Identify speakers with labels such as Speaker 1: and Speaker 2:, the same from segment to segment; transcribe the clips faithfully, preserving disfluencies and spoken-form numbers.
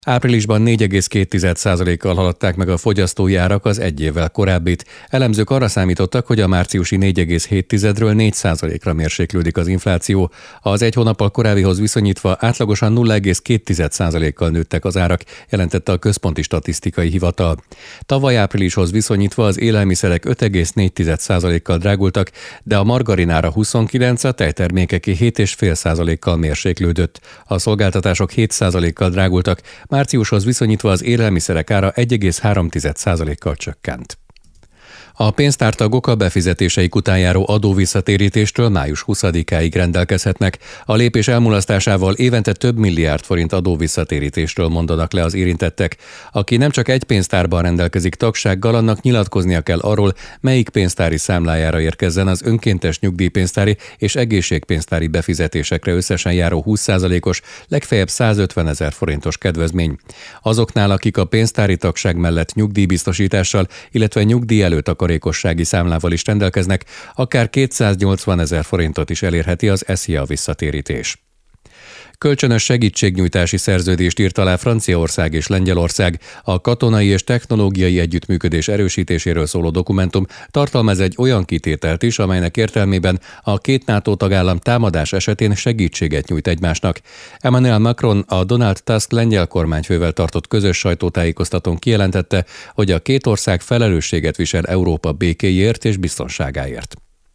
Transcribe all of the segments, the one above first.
Speaker 1: Áprilisban négy egész két százalékkal haladták meg a fogyasztói árak az egy évvel korábbit. Elemzők arra számítottak, hogy a márciusi négy egész hét-ről négy százalékra mérséklődik az infláció. Az egy hónappal korábbihoz viszonyítva átlagosan nulla egész két százalékkal nőttek az árak, jelentette a Központi Statisztikai Hivatal. Tavaly áprilishoz viszonyítva az élelmiszerek öt egész négy százalékkal drágultak, de a margarin ára huszonkilenc, a tejtermékeké hét egész öt százalékkal mérséklődött. A szolgáltatások hét százalékkal drágultak, márciushoz viszonyítva az élelmiszerek ára egy egész három százalékkal csökkent. A pénztártagok a befizetéseik után járó adóvisszatérítéstől május huszadikáig rendelkezhetnek. A lépés elmulasztásával évente több milliárd forint adóvisszatérítésről mondanak le az érintettek. Aki nem csak egy pénztárban rendelkezik tagsággal, annak nyilatkoznia kell arról, melyik pénztári számlájára érkezzen az önkéntes nyugdíjpénztári és egészségpénztári befizetésekre összesen járó húsz százalékos, legfeljebb százötven ezer forintos kedvezmény. Azoknál, akik a pénztári tagság mellett nyugdíjbiztosítással, illetve nyugdíj előtt takarékossági számlával is rendelkeznek, akár kétszáznyolcvan ezer forintot is elérheti az e es zé i á visszatérítés. Kölcsönös segítségnyújtási szerződést írt alá Franciaország és Lengyelország. A katonai és technológiai együttműködés erősítéséről szóló dokumentum tartalmaz egy olyan kitételt is, amelynek értelmében a két NATO tagállam támadás esetén segítséget nyújt egymásnak. Emmanuel Macron a Donald Tusk lengyel kormányfővel tartott közös sajtótájékoztatón kijelentette, hogy a két ország felelősséget visel Európa békéjéért és biztonságáért.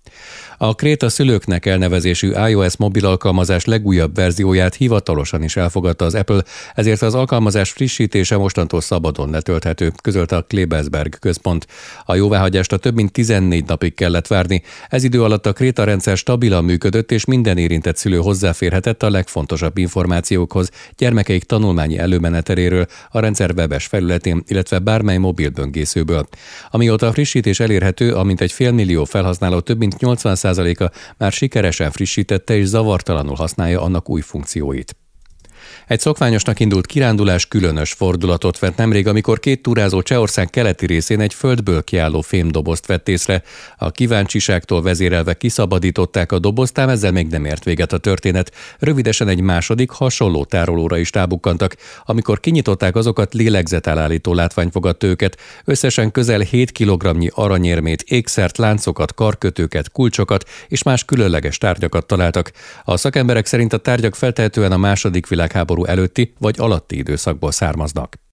Speaker 1: A Kréta szülőknek elnevezésű iOS mobil alkalmazás legújabb verzióját hivatalosan is elfogadta az Apple, ezért az alkalmazás frissítése mostantól szabadon letölthető, közölte a Klebelsberg központ. A jóváhagyásra több mint tizennégy napig kellett várni. Ez idő alatt a Kréta rendszer stabilan működött, és minden érintett szülő hozzáférhetett a legfontosabb információkhoz, gyermekeik tanulmányi előmeneteléről, a rendszer webes felületén, illetve bármely mobil böngészőből. Amióta a frissítés elérhető, amint egy félmillió felhasználó több mint nyolcvan százaléka már sikeresen frissítette és zavartalanul használja annak új funkcióit. Egy szokványosnak indult kirándulás különös fordulatot vett nemrég, amikor két túrázó Csehország keleti részén egy földből kiálló fémdobozt vett észre. A kíváncsiságtól vezérelve kiszabadították a dobozt, ám ezzel még nem ért véget a történet. Rövidesen egy második, hasonló tárolóra is tábukkantak. Amikor kinyitották azokat, lélegzetelállító látvány fogadta őket. Összesen közel hét kilogramnyi aranyérmét, ékszert, láncokat, karkötőket, kulcsokat és más különleges tárgyakat találtak. A szakemberek szerint a tárgyak feltehetően a második világháború előtti vagy alatti időszakból származnak.